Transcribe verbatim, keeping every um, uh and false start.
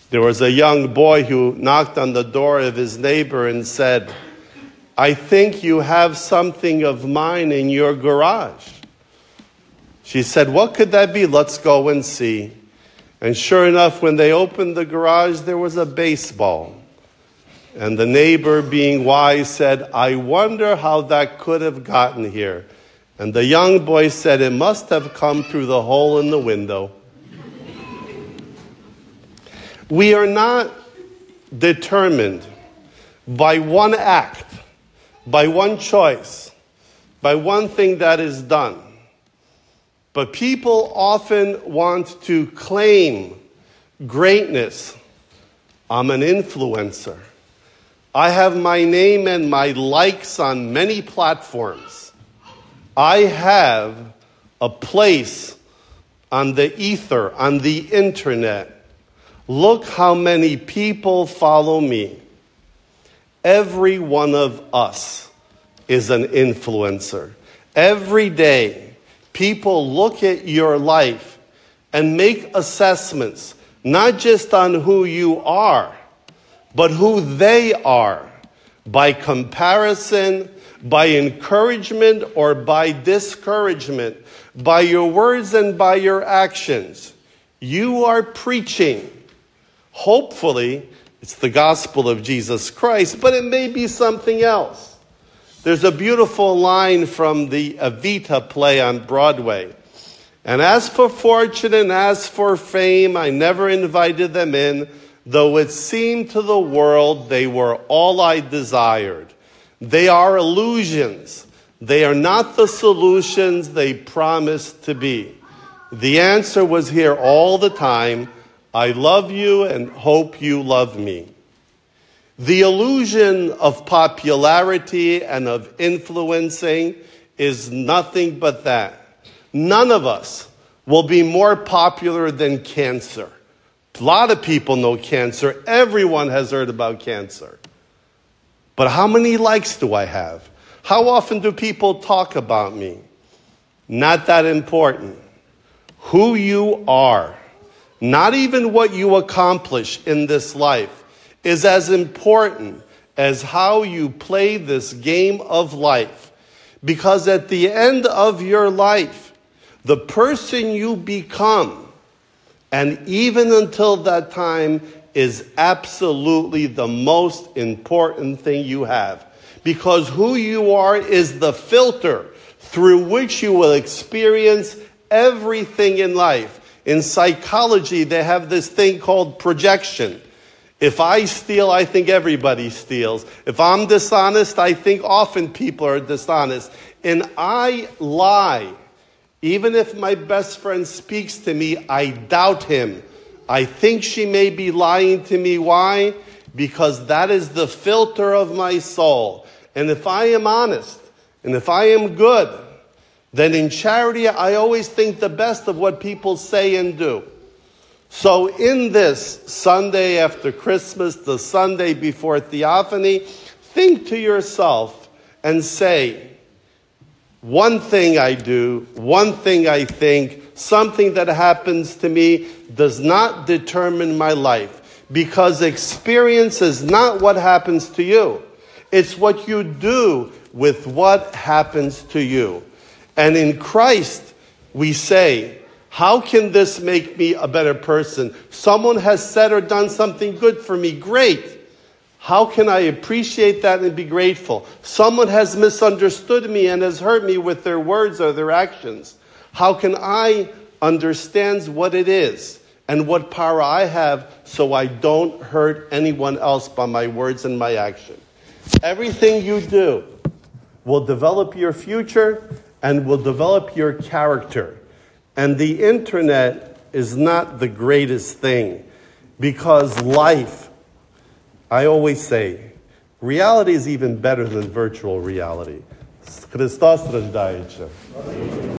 There was a young boy who knocked on the door of his neighbor and said, "I think you have something of mine in your garage." She said, "What could that be? Let's go and see." And sure enough, when they opened the garage, there was a baseball. And the neighbor, being wise, said, "I wonder how that could have gotten here." And the young boy said, "It must have come through the hole in the window." We are not determined by one act, by one choice, by one thing that is done. But people often want to claim greatness. I'm an influencer. I have my name and my likes on many platforms. I have a place on the ether, on the internet. Look how many people follow me. Every one of us is an influencer. Every day, people look at your life and make assessments, not just on who you are, but who they are, by comparison, by encouragement or by discouragement, by your words and by your actions. You are preaching. Hopefully, it's the gospel of Jesus Christ, but it may be something else. There's a beautiful line from the Evita play on Broadway. "And as for fortune and as for fame, I never invited them in, though it seemed to the world they were all I desired. They are illusions. They are not the solutions they promised to be." The answer was here all the time: I love you and hope you love me. The illusion of popularity and of influencing is nothing but that. None of us will be more popular than cancer. A lot of people know cancer. Everyone has heard about cancer. But how many likes do I have? How often do people talk about me? Not that important. Who you are, not even what you accomplish in this life, is as important as how you play this game of life. Because at the end of your life, the person you become, and even until that time, is absolutely the most important thing you have. Because who you are is the filter through which you will experience everything in life. In psychology, they have this thing called projection. If I steal, I think everybody steals. If I'm dishonest, I think often people are dishonest. And I lie. Even if my best friend speaks to me, I doubt him. I think she may be lying to me. Why? Because that is the filter of my soul. And if I am honest, and if I am good, then in charity, I always think the best of what people say and do. So in this Sunday after Christmas, the Sunday before Theophany, think to yourself and say, one thing I do, one thing I think, something that happens to me does not determine my life. Because experience is not what happens to you. It's what you do with what happens to you. And in Christ, we say, how can this make me a better person? Someone has said or done something good for me. Great. How can I appreciate that and be grateful? Someone has misunderstood me and has hurt me with their words or their actions. How can I understand what it is and what power I have so I don't hurt anyone else by my words and my action? Everything you do will develop your future and will develop your character. And the internet is not the greatest thing, because life, I always say, reality is even better than virtual reality. Christos rождається.